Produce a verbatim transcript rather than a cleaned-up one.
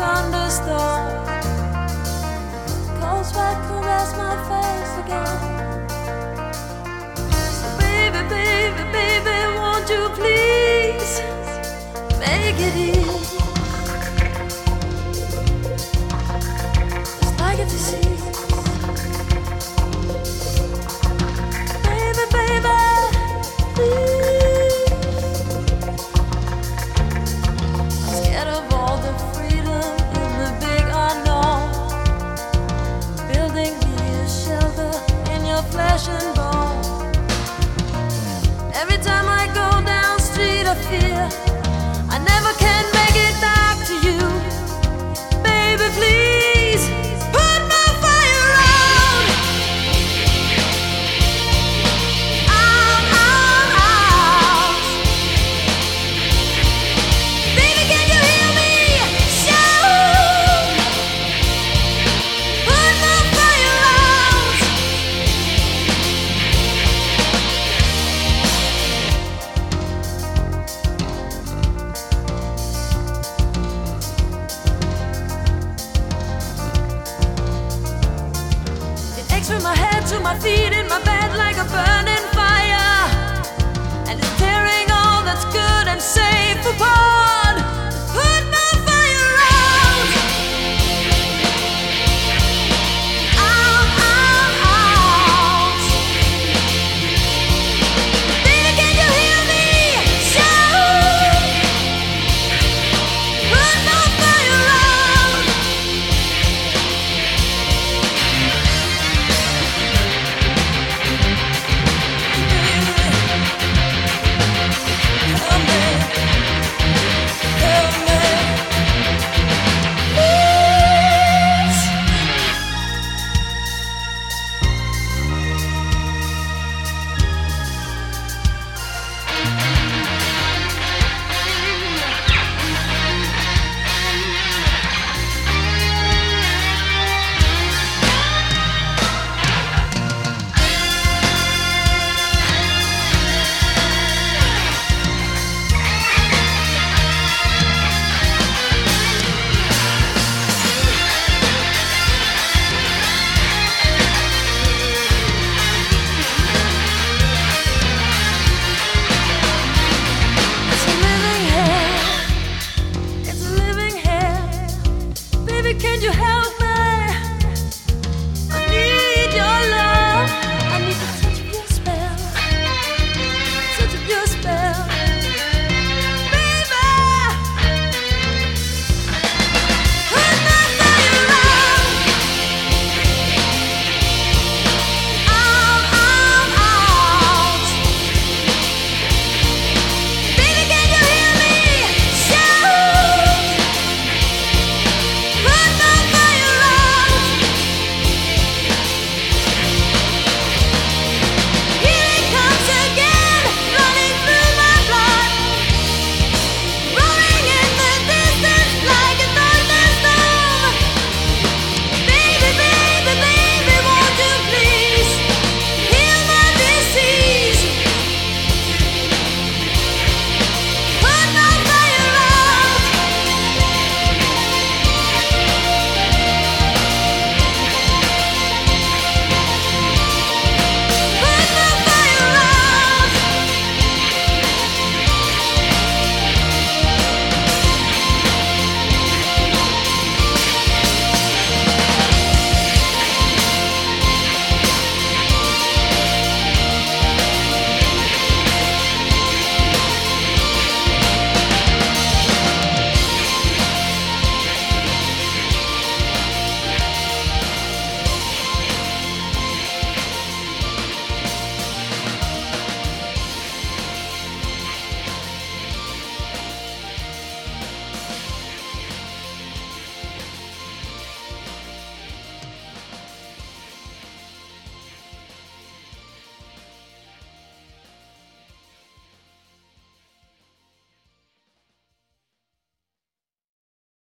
thunderstorm. Cold sweat caress my face again. So baby, baby, baby, won't you please make it easy? Just like a disease. Baby, baby, please. I'm scared of all the freedom in the big unknown. Building me a shelter in your flesh and bone. Every time I go down street of fear, I never can make it back to you. Baby, please put my fire out. Out, out, out. Baby, can you hear me? Shout. Put my fire out. It aches from my head to my feet in my bed like a burning fire, and it's tearing all that's good and safe apart.